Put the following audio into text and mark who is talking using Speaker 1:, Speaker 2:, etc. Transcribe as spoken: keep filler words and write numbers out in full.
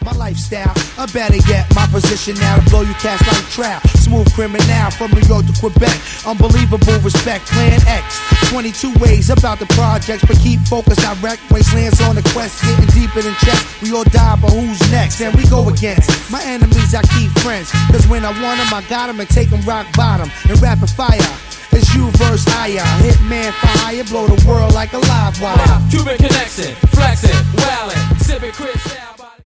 Speaker 1: my lifestyle. Or better yet, my position now to blow you cast like trout. Smooth criminal from New York to Quebec. Unbelievable respect, Plan X. twenty-two ways about the projects, but keep focused direct. Wastelands on the quest, getting deeper than checks. We all die, but who's next? And we go against my enemies, I keep friends. Cause when I want them, I got them and take them rock bottom. And rapid fire, it's you versus I. Hitman for hire, blow the world like a live wire.
Speaker 2: Cuban connection, flexing, wildin', sipping Chris out.